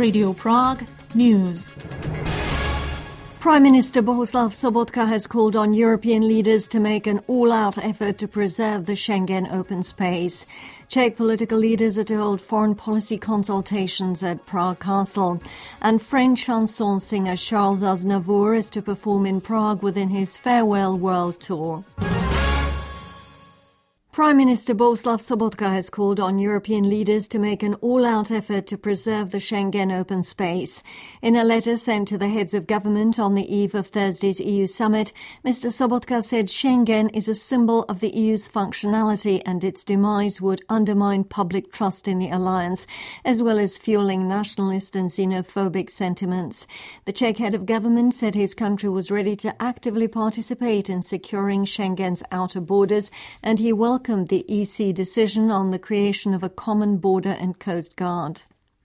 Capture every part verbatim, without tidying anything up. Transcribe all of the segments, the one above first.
Radio Prague News. Prime Minister Bohuslav Sobotka has called on European leaders to make an all-out effort to preserve the Schengen open space. Czech political leaders are to hold foreign policy consultations at Prague Castle. And French chanson singer Charles Aznavour is to perform in Prague within his Farewell World Tour. Prime Minister Bohuslav Sobotka has called on European leaders to make an all-out effort to preserve the Schengen open space. In a letter sent to the heads of government on the eve of Thursday's E U summit, Mister Sobotka said Schengen is a symbol of the E U's functionality and its demise would undermine public trust in the alliance, as well as fueling nationalist and xenophobic sentiments. The Czech head of government said his country was ready to actively participate in securing Schengen's outer borders, and he welcomed the E C decision on the creation of a common border and coast guard.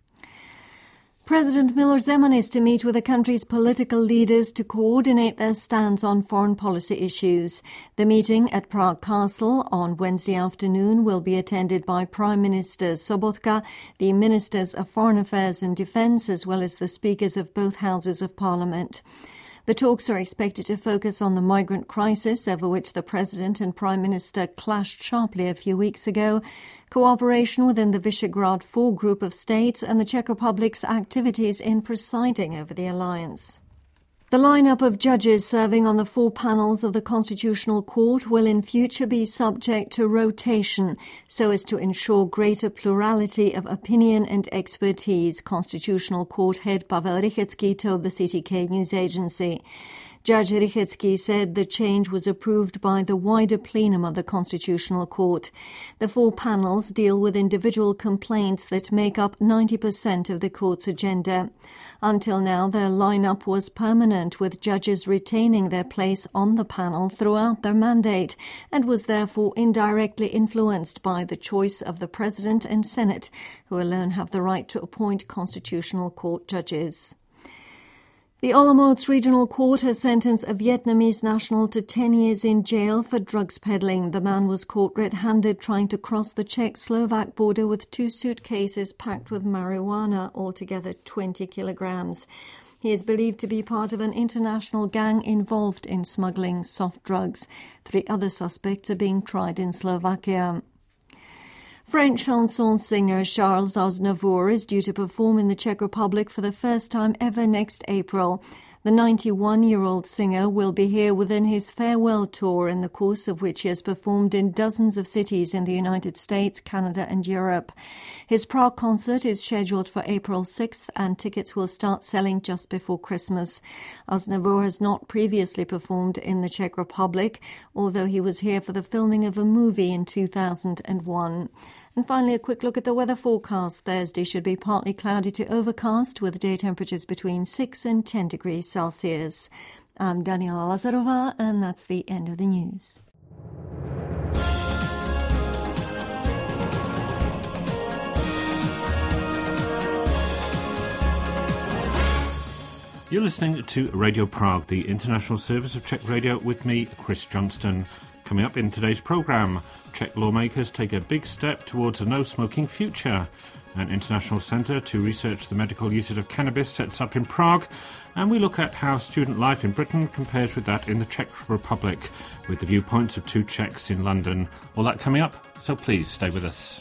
President Miloš Zeman is to meet with the country's political leaders to coordinate their stance on foreign policy issues. The meeting at Prague Castle on Wednesday afternoon will be attended by Prime Minister Sobotka, the Ministers of Foreign Affairs and Defence, as well as the speakers of both houses of Parliament. The talks are expected to focus on the migrant crisis, over which the President and Prime Minister clashed sharply a few weeks ago, cooperation within the Visegrad Four group of states, and the Czech Republic's activities in presiding over the alliance. The lineup of judges serving on the four panels of the Constitutional Court will in future be subject to rotation so as to ensure greater plurality of opinion and expertise, Constitutional Court head Pavel Rychetský told the C T K news agency. Judge Rychetský said the change was approved by the wider plenum of the Constitutional Court. The four panels deal with individual complaints that make up ninety percent of the court's agenda. Until now, their lineup was permanent, with judges retaining their place on the panel throughout their mandate, and was therefore indirectly influenced by the choice of the President and Senate, who alone have the right to appoint Constitutional Court judges. The Olomouc Regional Court has sentenced a Vietnamese national to ten years in jail for drugs peddling. The man was caught red-handed trying to cross the Czech-Slovak border with two suitcases packed with marijuana, altogether twenty kilograms. He is believed to be part of an international gang involved in smuggling soft drugs. Three other suspects are being tried in Slovakia. French chanson singer Charles Aznavour is due to perform in the Czech Republic for the first time ever next April. The ninety-one-year-old singer will be here within his farewell tour, in the course of which he has performed in dozens of cities in the United States, Canada and Europe. His Prague concert is scheduled for April sixth and tickets will start selling just before Christmas. Aznavour has not previously performed in the Czech Republic, although he was here for the filming of a movie in two thousand one. And finally, a quick look at the weather forecast. Thursday should be partly cloudy to overcast, with day temperatures between six and ten degrees Celsius. I'm Daniela Lazarova, and that's the end of the news. You're listening to Radio Prague, the international service of Czech radio, with me, Chris Johnston. Coming up in today's programme, Czech lawmakers take a big step towards a no-smoking future. An international centre to research the medical usage of cannabis sets up in Prague, and we look at how student life in Britain compares with that in the Czech Republic, with the viewpoints of two Czechs in London. All that coming up, so please stay with us.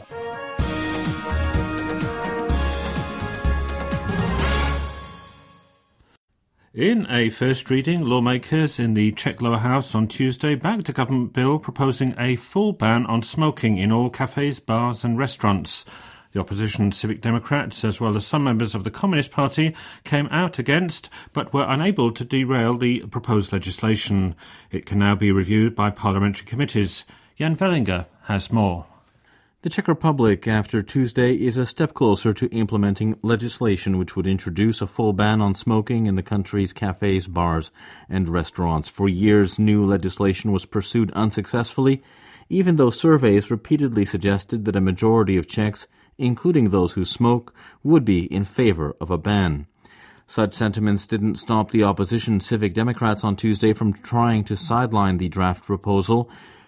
In a first reading, lawmakers in the Czech Lower House on Tuesday backed a government bill proposing a full ban on smoking in all cafes, bars and restaurants. The opposition Civic Democrats, as well as some members of the Communist Party, came out against, but were unable to derail the proposed legislation. It can now be reviewed by parliamentary committees. Jan Vellinger has more. The Czech Republic, after Tuesday, is a step closer to implementing legislation which would introduce a full ban on smoking in the country's cafes, bars, and restaurants. For years, new legislation was pursued unsuccessfully, even though surveys repeatedly suggested that a majority of Czechs, including those who smoke, would be in favor of a ban. Such sentiments didn't stop the opposition Civic Democrats on Tuesday from trying to sideline the draft proposal.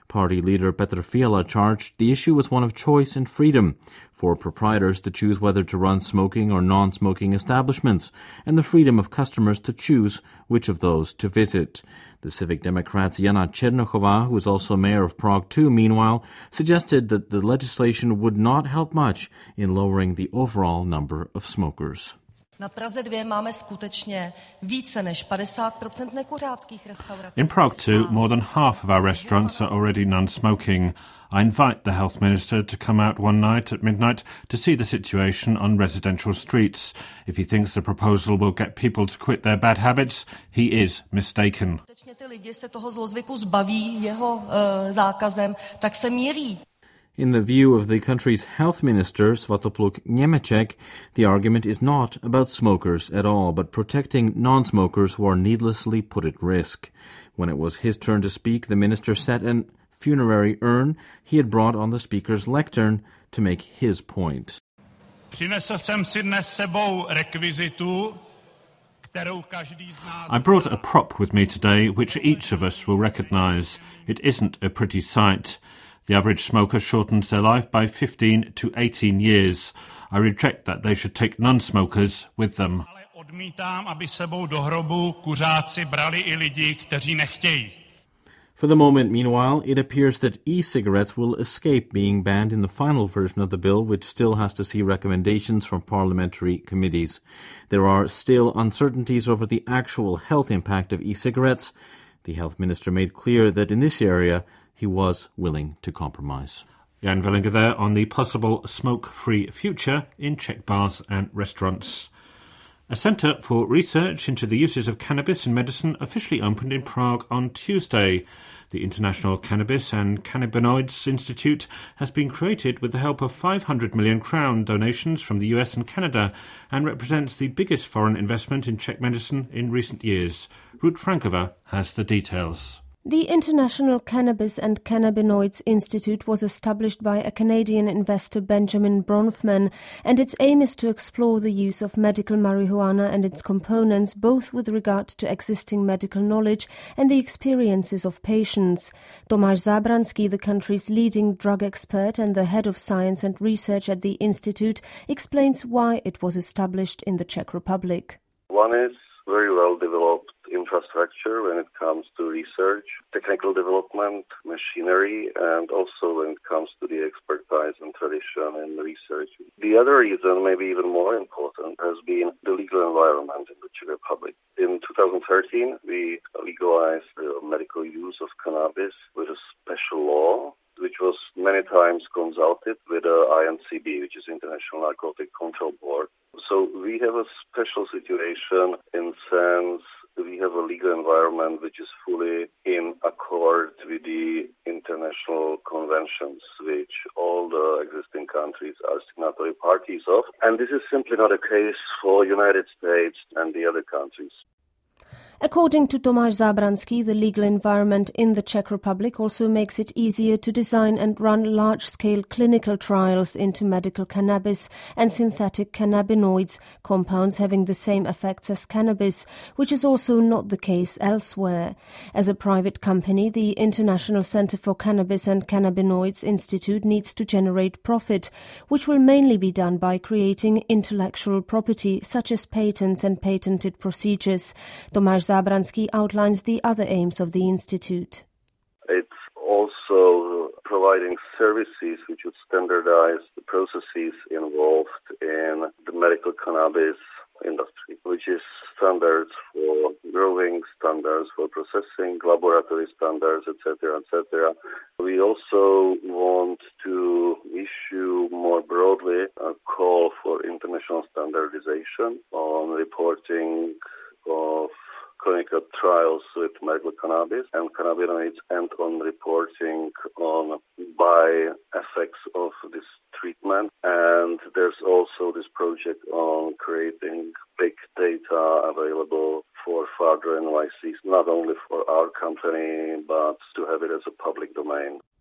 Party leader Petr Fiala charged the issue was one of choice and freedom for proprietors to choose whether to run smoking or non-smoking establishments, and the freedom of customers to choose which of those to visit. The Civic Democrats' Jana Černochová, who is also mayor of Prague too, meanwhile, suggested that the legislation would not help much in lowering the overall number of smokers. Na Praze two máme skutečně více než padesát procent nekuřáckých restaurací. In Prague too, more than half of our restaurants are already non-smoking. I invite the health minister to come out one night at midnight to see the situation on residential streets. If he thinks the proposal will get people to quit their bad habits, he is mistaken. Skutečně ty lidi se toho zlozvyku zbaví jeho uh, zákazem, tak se mýlí. In the view of the country's health minister, Svatopluk Němeček, the argument is not about smokers at all, but protecting non-smokers who are needlessly put at risk. When it was his turn to speak, the minister set an funerary urn he had brought on the speaker's lectern to make his point. Přinesl jsem si dnes sebou rekvizitu, kterou každý z nás... I brought a prop with me today which each of us will recognise. It isn't a pretty sight. The average smoker shortens their life by fifteen to eighteen years. I reject that they should take non-smokers with them. Ale odmítám, aby sebou do hrobu kuřáci brali i lidi, kteří nechtějí. For the moment, meanwhile, it appears that e-cigarettes will escape being banned in the final version of the bill, which still has to see recommendations from parliamentary committees. There are still uncertainties over the actual health impact of e-cigarettes. The health minister made clear that in this area he was willing to compromise. Jan Vellinger there on the possible smoke-free future in Czech bars and restaurants. A centre for research into the uses of cannabis in medicine officially opened in Prague on Tuesday. The International Cannabis and Cannabinoids Institute has been created with the help of five hundred million crown donations from the U S and Canada and represents the biggest foreign investment in Czech medicine in recent years. Ruth Frankova has the details. The International Cannabis and Cannabinoids Institute was established by a Canadian investor, Benjamin Bronfman, and its aim is to explore the use of medical marijuana and its components, both with regard to existing medical knowledge and the experiences of patients. Tomáš Zábranský, the country's leading drug expert and the head of science and research at the Institute, explains why it was established in the Czech Republic. One is very well developed infrastructure when it comes to research, technical development, machinery, and also when it comes to the expertise and tradition in research. The other reason, maybe even more important, has been the legal environment in the Czech Republic. In two thousand thirteen, we legalized the medical use of cannabis with a special law, which was many times consulted with the I N C B, which is International Narcotic Control Board. So we have a special situation in sense we have a legal environment which is fully in accord with the international conventions which all the existing countries are signatory parties of. And this is simply not a case for United States and the other countries. According to Tomáš Zábranský, the legal environment in the Czech Republic also makes it easier to design and run large-scale clinical trials into medical cannabis and synthetic cannabinoids, compounds having the same effects as cannabis, which is also not the case elsewhere. As a private company, the International Center for Cannabis and Cannabinoids Institute needs to generate profit, which will mainly be done by creating intellectual property, such as patents and patented procedures. Tomáš Zábranský outlines the other aims of the Institute. It's also providing services which would standardize the processes involved in the medical cannabis industry, which is standards for growing, standards for processing, laboratory standards, et cetera, et cetera. We also want to issue more broadly a call for international standardization on reporting of clinical trials with medical cannabis and cannabinoids and on reporting on by effects of this treatment. And there's also this project on creating big data available for further analysis, not only for our company, but to have it as a public domain.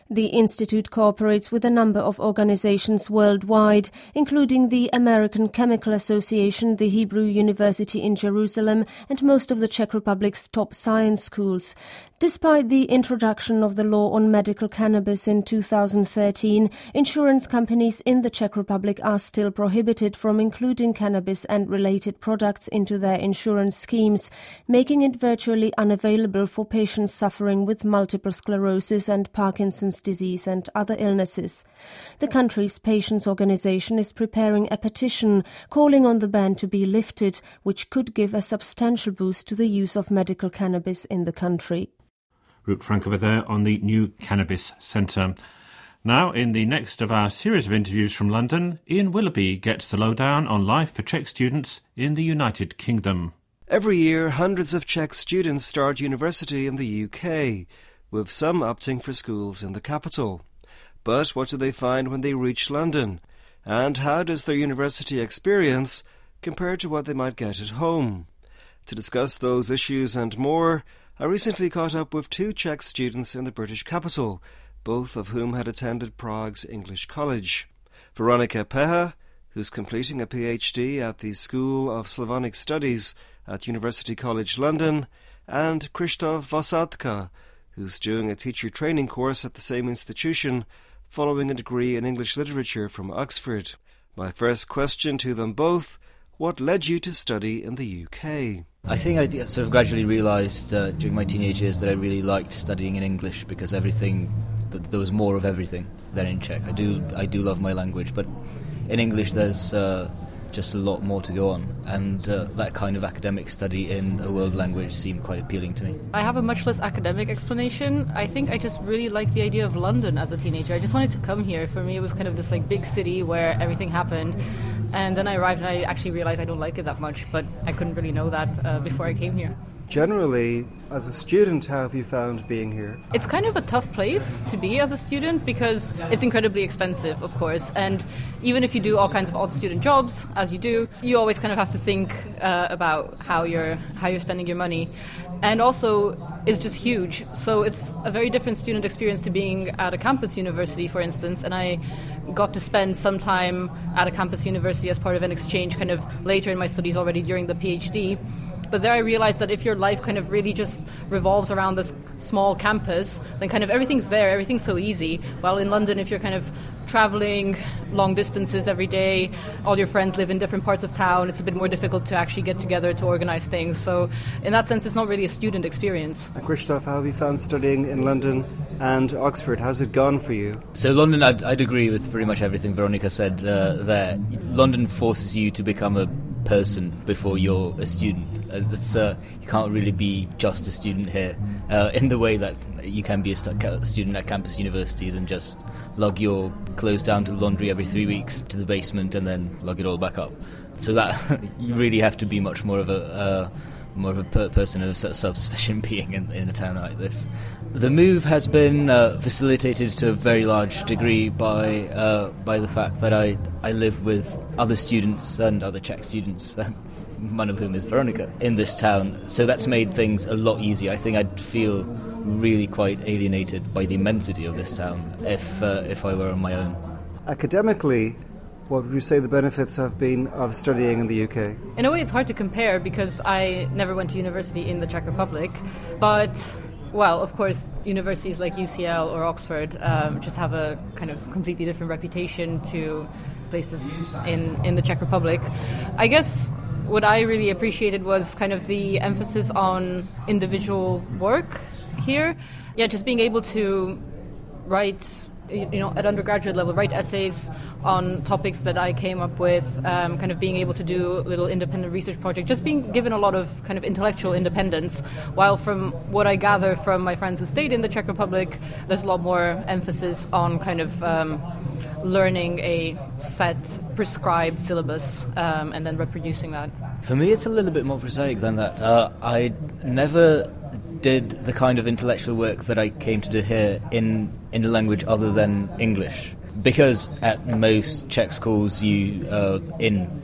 The institute cooperates with a number of organizations worldwide, including the American Chemical Association, the Hebrew University in Jerusalem, and most of the Czech Republic's top science schools. Despite the introduction of the law on medical cannabis in two thousand thirteen, insurance companies in the Czech Republic are still prohibited from including cannabis and related products into their insurance schemes, making it virtually unavailable for patients suffering with multiple sclerosis and Parkinson's disease and other illnesses. The country's patients' organization is preparing a petition calling on the ban to be lifted, which could give a substantial boost to the use of medical cannabis in the country. Ruth Frankova there on the new Cannabis Centre. Now, in the next of our series of interviews from London, Ian Willoughby gets the lowdown on life for Czech students in the United Kingdom. Every year, hundreds of Czech students start university in the U K, with some opting for schools in the capital. But what do they find when they reach London? And how does their university experience compare to what they might get at home? To discuss those issues and more, I recently caught up with two Czech students in the British capital, both of whom had attended Prague's English College. Veronika Peha, who's completing a PhD at the School of Slavonic Studies at University College London, and Krzysztof Vosadka, who's doing a teacher training course at the same institution, following a degree in English literature from Oxford. My first question to them both: what led you to study in the U K? I think I sort of gradually realised uh, during my teenage years that I really liked studying in English because everything, that there was more of everything than in Czech. I do I do love my language, but in English there's uh, just a lot more to go on, and uh, that kind of academic study in a world language seemed quite appealing to me. I have a much less academic explanation. I think I just really liked the idea of London as a teenager. I just wanted to come here. For me, it was kind of this like big city where everything happened. And then I arrived and I actually realized I don't like it that much, but I couldn't really know that uh, before I came here. Generally, as a student, how have you found being here? It's kind of a tough place to be as a student because it's incredibly expensive, of course. And even if you do all kinds of odd student jobs, as you do, you always kind of have to think uh, about how you're how you're spending your money. And also, it's just huge. So it's a very different student experience to being at a campus university, for instance. And I got to spend some time at a campus university as part of an exchange kind of later in my studies already during the PhD. But there I realized that if your life kind of really just revolves around this small campus, then kind of everything's there, everything's so easy. While in London, if you're kind of traveling long distances every day, all your friends live in different parts of town, it's a bit more difficult to actually get together to organize things. So in that sense, it's not really a student experience. Krzysztof, how have you found studying in London and Oxford? How's it gone for you? So London, I'd, I'd agree with pretty much everything Veronika said uh, there. London forces you to become a person before you're a student. It's, uh, you can't really be just a student here uh, in the way that you can be a st- student at campus universities and just lug your clothes down to the laundry every three weeks to the basement and then lug it all back up. So that you really have to be much more of a uh, more of a per- person of a self-sufficient being in, in a town like this. The move has been uh, facilitated to a very large degree by uh, by the fact that I I live with other students and other Czech students, one of whom is Veronika, in this town. So that's made things a lot easier. I think I'd feel really quite alienated by the immensity of this town if uh, if I were on my own. Academically, what would you say the benefits have been of studying in the U K? In a way, it's hard to compare because I never went to university in the Czech Republic, but well, of course, universities like U C L or Oxford um, just have a kind of completely different reputation to places in, in the Czech Republic. I guess what I really appreciated was kind of the emphasis on individual work here. Yeah, just being able to write, you know, at undergraduate level, write essays on topics that I came up with, um, kind of being able to do little independent research projects, just being given a lot of kind of intellectual independence, while from what I gather from my friends who stayed in the Czech Republic, there's a lot more emphasis on kind of um, learning a set prescribed syllabus um, and then reproducing that. For me, it's a little bit more prosaic than that. Uh, I never did the kind of intellectual work that I came to do here in, in a language other than English. Because at most Czech schools, you uh, in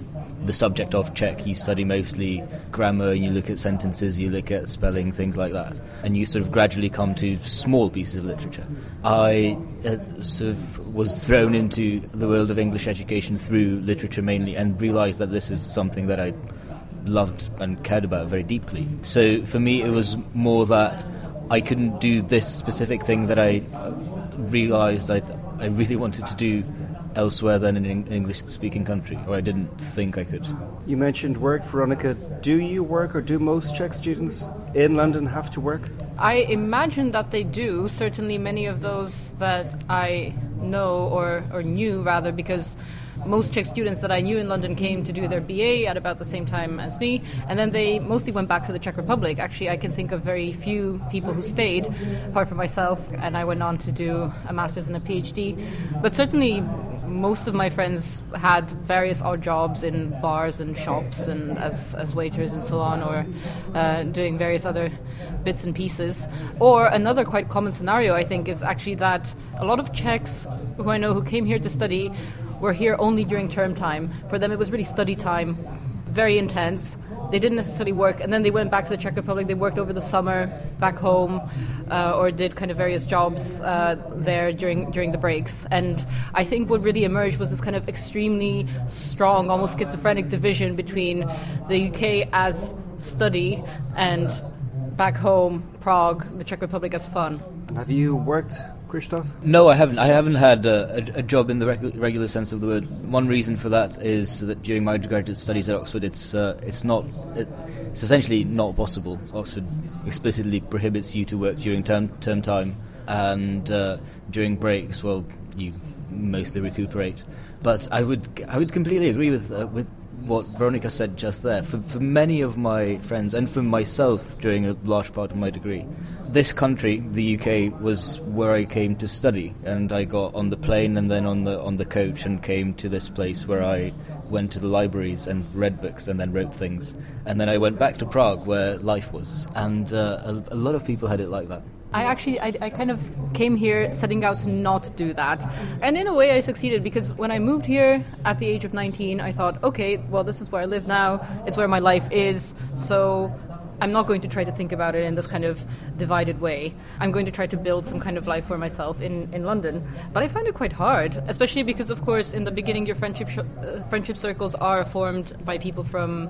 the subject of Czech, you study mostly grammar, you look at sentences, you look at spelling, things like that. And you sort of gradually come to small pieces of literature. I uh, sort of was thrown into the world of English education through literature mainly, and realised that this is something that I loved and cared about very deeply. So for me it was more that I couldn't do this specific thing that I realised I I really wanted to do elsewhere than in an English-speaking country, or I didn't think I could. You mentioned work, Veronica. Do you work, or do most Czech students in London have to work? I imagine that they do. Certainly many of those that I know, or, or knew rather, because most Czech students that I knew in London came to do their B A at about the same time as me, and then they mostly went back to the Czech Republic. Actually, I can think of very few people who stayed, apart from myself, and I went on to do a master's and a PhD. But certainly most of my friends had various odd jobs in bars and shops and as, as waiters and so on, or uh, doing various other bits and pieces. Or another quite common scenario, I think, is actually that a lot of Czechs who I know who came here to study were here only during term time. For them it was really study time, very intense. They didn't necessarily work, and then they went back to the Czech Republic. They worked over the summer back home, uh, or did kind of various jobs uh, there during during the breaks. And I think what really emerged was this kind of extremely strong, almost schizophrenic division between the U K as study and back home, Prague, the Czech Republic as fun. And have you worked, Krzysztof? No, I haven't. I haven't had uh, a, a job in the regu- regular sense of the word. One reason for that is that during my undergraduate studies at Oxford, it's uh, it's not it, it's essentially not possible. Oxford explicitly prohibits you to work during term term time, and uh, during breaks, well, you mostly recuperate. But I would I would completely agree with uh, with what Veronica said just there. For, for many of my friends, and for myself during a large part of my degree, this country, the U K, was where I came to study, and I got on the plane and then on the on the coach and came to this place where I went to the libraries and read books and then wrote things. And then I went back to Prague where life was, and uh, a, a lot of people had it like that. I actually, I, I kind of came here setting out to not do that. And in a way I succeeded, because when I moved here at the age of nineteen, I thought, okay, well, this is where I live now, it's where my life is, so I'm not going to try to think about it in this kind of divided way. I'm going to try to build some kind of life for myself in, in London. But I find it quite hard, especially because, of course, in the beginning your friendship sh- uh, friendship circles are formed by people from...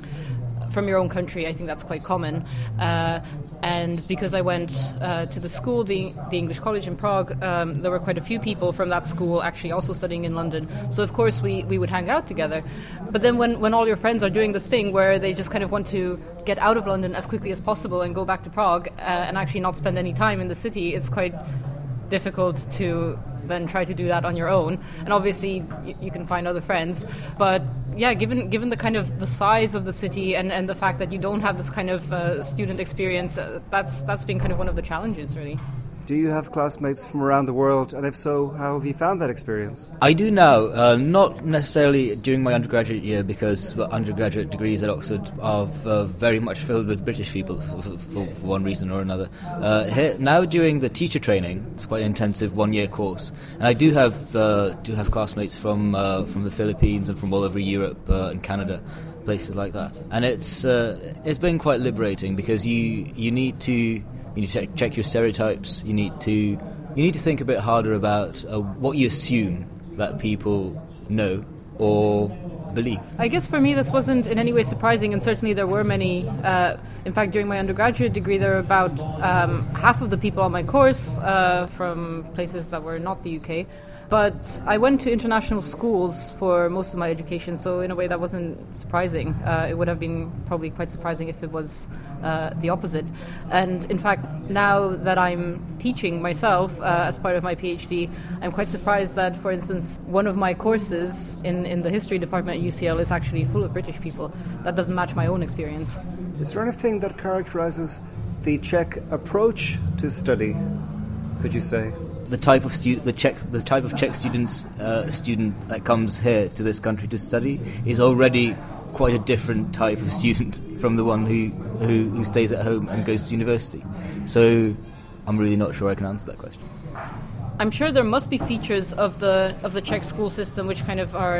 from your own country. I think that's quite common. Uh, and because I went uh, to the school, the, the English College in Prague, um, there were quite a few people from that school actually also studying in London. So of course we, we would hang out together. But then when, when all your friends are doing this thing where they just kind of want to get out of London as quickly as possible and go back to Prague uh, and actually not spend any time in the city, it's quite difficult to then try to do that on your own. And obviously you, you can find other friends, but yeah, given given the kind of the size of the city and, and the fact that you don't have this kind of uh, student experience, uh, that's that's been kind of one of the challenges, really. Do you have classmates from around the world, and if so, how have you found that experience? I do now, uh, not necessarily during my undergraduate year, because the undergraduate degrees at Oxford are uh, very much filled with British people for, for, for one reason or another. Uh, here, now during the teacher training, it's quite an intensive one-year course, and I do have uh, do have classmates from uh, from the Philippines and from all over Europe uh, and Canada, places like that, and it's uh, it's been quite liberating, because you you need to. You need to check, check your stereotypes. You need to you need to think a bit harder about uh, what you assume that people know or believe. I guess for me this wasn't in any way surprising, and certainly there were many. Uh, in fact, during my undergraduate degree, there were about um, half of the people on my course uh, from places that were not the U K. But I went to international schools for most of my education, so in a way that wasn't surprising. Uh, it would have been probably quite surprising if it was uh, the opposite. And in fact, now that I'm teaching myself uh, as part of my PhD, I'm quite surprised that, for instance, one of my courses in, in the history department at U C L is actually full of British people. That doesn't match my own experience. Is there anything that characterizes the Czech approach to study, could you say? The type of stu- the Czech, the type of Czech students, uh, student that comes here to this country to study is already quite a different type of student from the one who, who, who stays at home and goes to university. So I'm really not sure I can answer that question. I'm sure there must be features of the of the Czech school system which kind of are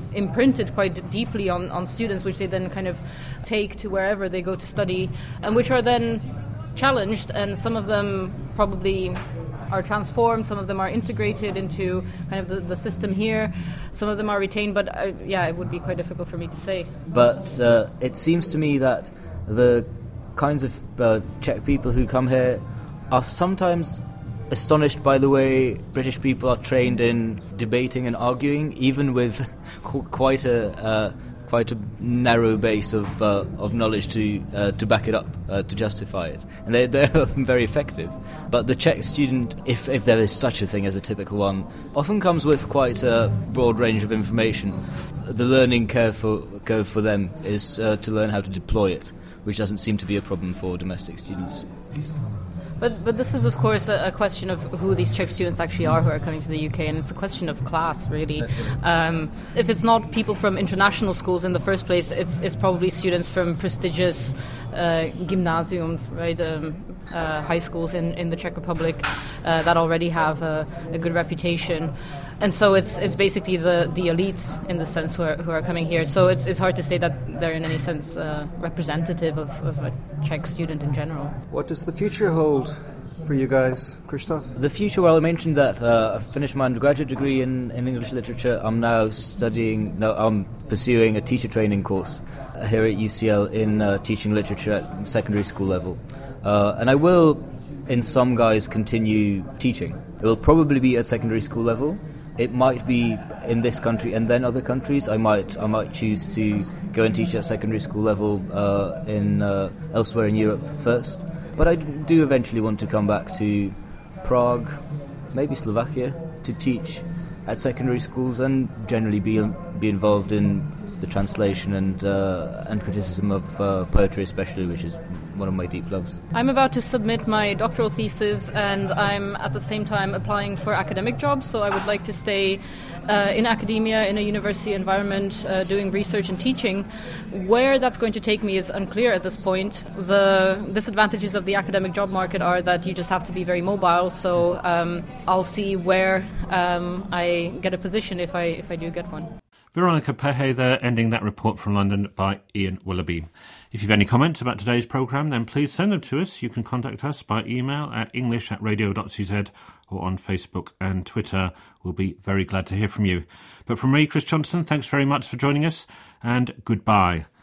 imprinted quite deeply on, on students, which they then kind of take to wherever they go to study, and which are then challenged, and some of them probably are transformed, some of them are integrated into kind of the, the system here, some of them are retained, but uh, yeah, it would be quite difficult for me to say. But uh, it seems to me that the kinds of uh, Czech people who come here are sometimes astonished by the way British people are trained in debating and arguing, even with qu- quite a uh, quite a narrow base of uh, of knowledge to uh, to back it up, uh, to justify it, and they they're often very effective. But the Czech student, if if there is such a thing as a typical one, often comes with quite a broad range of information. The learning curve for curve for them is uh, to learn how to deploy it, which doesn't seem to be a problem for domestic students. But but this is, of course, a, a question of who these Czech students actually are who are coming to the U K, and it's a question of class, really. Um, if it's not people from international schools in the first place, it's it's probably students from prestigious uh, gymnasiums, right, um, uh, high schools in, in the Czech Republic uh, that already have a, a good reputation. And so it's it's basically the, the elites, in the sense, who are, who are coming here. So it's it's hard to say that they're in any sense uh, representative of, of a Czech student in general. What does the future hold for you guys, Krzysztof? The future, well, I mentioned that uh, I finished my undergraduate degree in, in English literature. I'm now studying, no, I'm pursuing a teacher training course here at U C L in uh, teaching literature at secondary school level. Uh, and I will, in some guise, continue teaching. It will probably be at secondary school level. It might be in this country and then other countries. I might I might choose to go and teach at secondary school level uh, in uh, elsewhere in Europe first. But I do eventually want to come back to Prague, maybe Slovakia, to teach at secondary schools and generally be be involved in the translation and uh, and criticism of uh, poetry, especially, which is one of my deep loves. I'm about to submit my doctoral thesis, and I'm at the same time applying for academic jobs, so I would like to stay uh, in academia, in a university environment, uh, doing research and teaching. Where that's going to take me is unclear at this point. The disadvantages of the academic job market are that you just have to be very mobile, so um, I'll see where um, I get a position if I if I do get one. Veronica Pehe there, ending that report from London by Ian Willoughby. If you've any comments about today's programme, then please send them to us. You can contact us by email at english at radio dot c z or on Facebook and Twitter. We'll be very glad to hear from you. But from me, Chris Johnston, thanks very much for joining us, and goodbye.